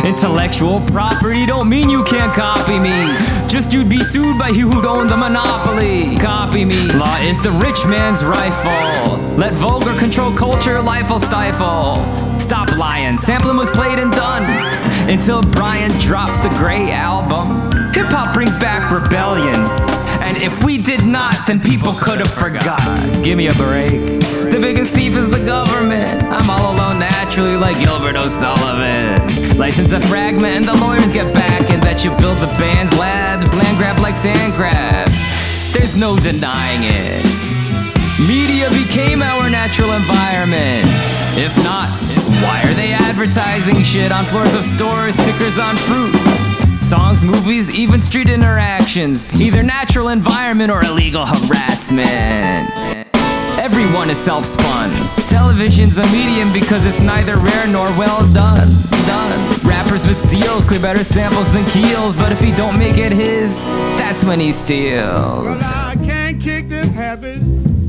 Intellectual property don't mean you can't copy me. Just you'd be sued by you who'd own the monopoly. Copy me. Law is the rich man's rifle. Let vulgar control culture, life will stifle. Stop lying, sampling was played and done until Brian dropped the Grey album. Hip-hop brings back rebellion, and if we did not, then people could have forgotten. Give me a break. The biggest thief is the government. I'm all alone naturally like Gilbert O'Sullivan. License a fragment and the lawyers get back, and that you build the band's labs, land grab like sand crabs. There's no denying it. Media became our natural environment. If not, why are they advertising shit on floors of stores, stickers on fruit? Songs, movies, even street interactions. Either natural environment or illegal harassment. Everyone is self-spun. Television's a medium because it's neither rare nor well done. Rappers with deals clear better samples than keels, but if he don't make it his, that's when he steals. Well, I can't kick this habit.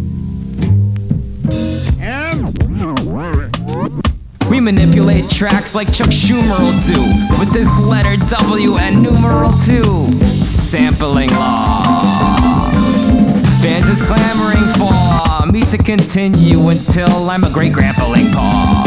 We manipulate tracks like Chuck Schumer will do, with this letter W and numeral 2. Sampling law. Fans is clamoring for me to continue until I'm a great grandpa paw.